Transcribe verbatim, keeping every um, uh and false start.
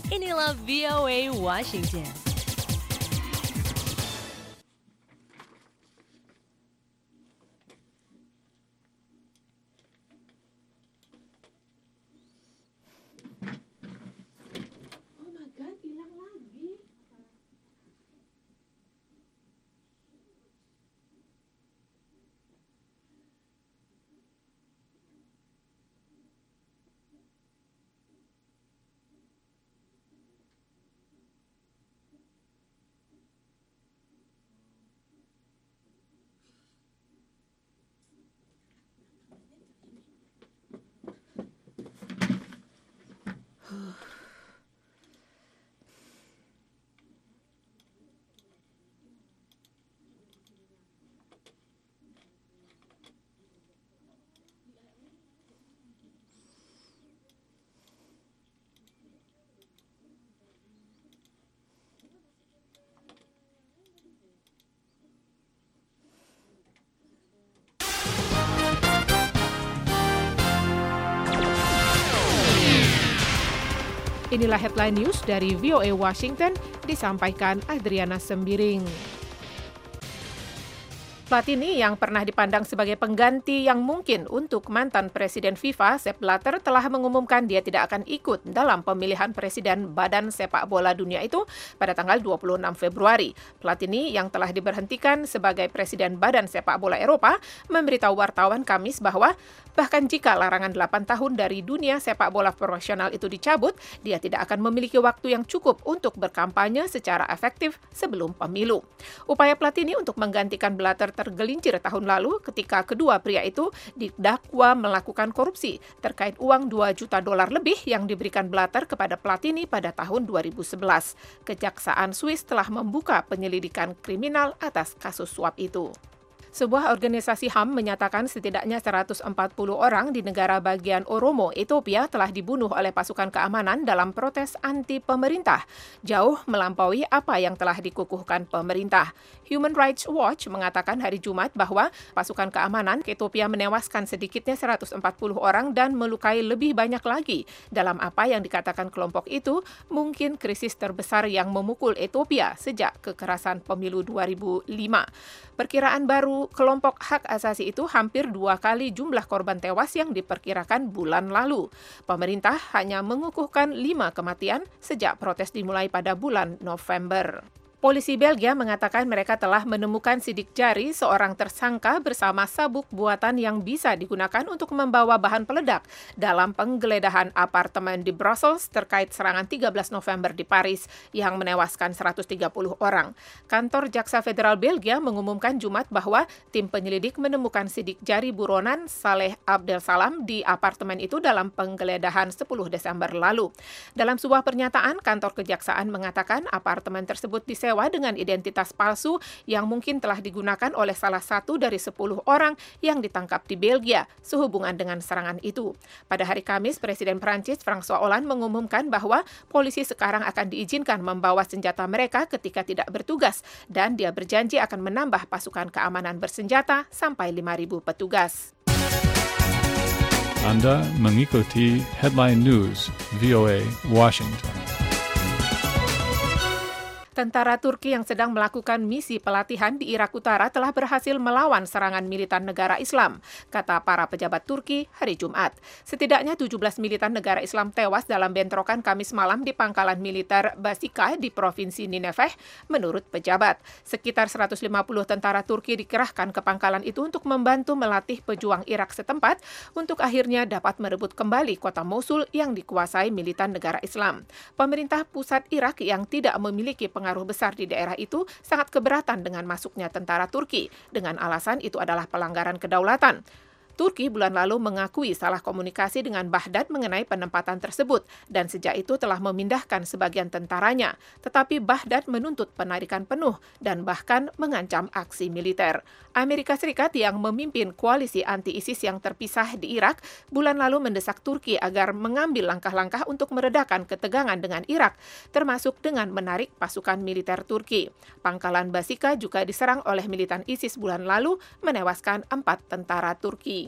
Inilah V O A Washington. Inilah headline news dari V O A Washington, disampaikan Adriana Sembiring. Platini yang pernah dipandang sebagai pengganti yang mungkin untuk mantan Presiden FIFA, Sepp Blatter, telah mengumumkan dia tidak akan ikut dalam pemilihan Presiden Badan Sepak Bola Dunia itu pada tanggal dua puluh enam Februari. Platini yang telah diberhentikan sebagai Presiden Badan Sepak Bola Eropa memberitahu wartawan Kamis bahwa bahkan jika larangan delapan tahun dari dunia sepak bola profesional itu dicabut, dia tidak akan memiliki waktu yang cukup untuk berkampanye secara efektif sebelum pemilu. Upaya Platini untuk menggantikan Blatter tergelincir tahun lalu ketika kedua pria itu didakwa melakukan korupsi terkait uang dua juta dolar lebih yang diberikan Blatter kepada Platini pada tahun dua ribu sebelas. Kejaksaan Swiss telah membuka penyelidikan kriminal atas kasus suap itu. Sebuah organisasi H A M menyatakan setidaknya seratus empat puluh orang di negara bagian Oromo, Ethiopia telah dibunuh oleh pasukan keamanan dalam protes anti-pemerintah, jauh melampaui apa yang telah dikukuhkan pemerintah. Human Rights Watch mengatakan hari Jumat bahwa pasukan keamanan Ethiopia menewaskan sedikitnya seratus empat puluh orang dan melukai lebih banyak lagi dalam apa yang dikatakan kelompok itu mungkin krisis terbesar yang memukul Ethiopia sejak kekerasan pemilu dua ribu lima. Perkiraan baru kelompok hak asasi itu hampir dua kali jumlah korban tewas yang diperkirakan bulan lalu. Pemerintah hanya mengukuhkan lima kematian sejak protes dimulai pada bulan November. Polisi Belgia mengatakan mereka telah menemukan sidik jari seorang tersangka bersama sabuk buatan yang bisa digunakan untuk membawa bahan peledak dalam penggeledahan apartemen di Brussels terkait serangan tiga belas November di Paris yang menewaskan seratus tiga puluh orang. Kantor Jaksa Federal Belgia mengumumkan Jumat bahwa tim penyelidik menemukan sidik jari buronan Saleh Abdel-Salam di apartemen itu dalam penggeledahan sepuluh Desember lalu. Dalam sebuah pernyataan, kantor kejaksaan mengatakan apartemen tersebut disewa dengan identitas palsu yang mungkin telah digunakan oleh salah satu dari sepuluh orang yang ditangkap di Belgia sehubungan dengan serangan itu. Pada hari Kamis, Presiden Prancis François Hollande mengumumkan bahwa polisi sekarang akan diizinkan membawa senjata mereka ketika tidak bertugas dan dia berjanji akan menambah pasukan keamanan bersenjata sampai lima ribu petugas. Anda mengikuti Headline News V O A Washington. Tentara Turki yang sedang melakukan misi pelatihan di Irak Utara telah berhasil melawan serangan militan negara Islam, kata para pejabat Turki hari Jumat. Setidaknya tujuh belas militan negara Islam tewas dalam bentrokan Kamis malam di pangkalan militer Basika di Provinsi Nineveh, menurut pejabat. Sekitar seratus lima puluh tentara Turki dikerahkan ke pangkalan itu untuk membantu melatih pejuang Irak setempat untuk akhirnya dapat merebut kembali kota Mosul yang dikuasai militan negara Islam. Pemerintah pusat Irak yang tidak memiliki pengaruh pengaruh besar di daerah itu sangat keberatan dengan masuknya tentara Turki, dengan alasan itu adalah pelanggaran kedaulatan. Turki bulan lalu mengakui salah komunikasi dengan Baghdad mengenai penempatan tersebut dan sejak itu telah memindahkan sebagian tentaranya. Tetapi Baghdad menuntut penarikan penuh dan bahkan mengancam aksi militer. Amerika Serikat yang memimpin koalisi anti-ISIS yang terpisah di Irak bulan lalu mendesak Turki agar mengambil langkah-langkah untuk meredakan ketegangan dengan Irak, termasuk dengan menarik pasukan militer Turki. Pangkalan Basika juga diserang oleh militan ISIS bulan lalu, menewaskan empat tentara Turki.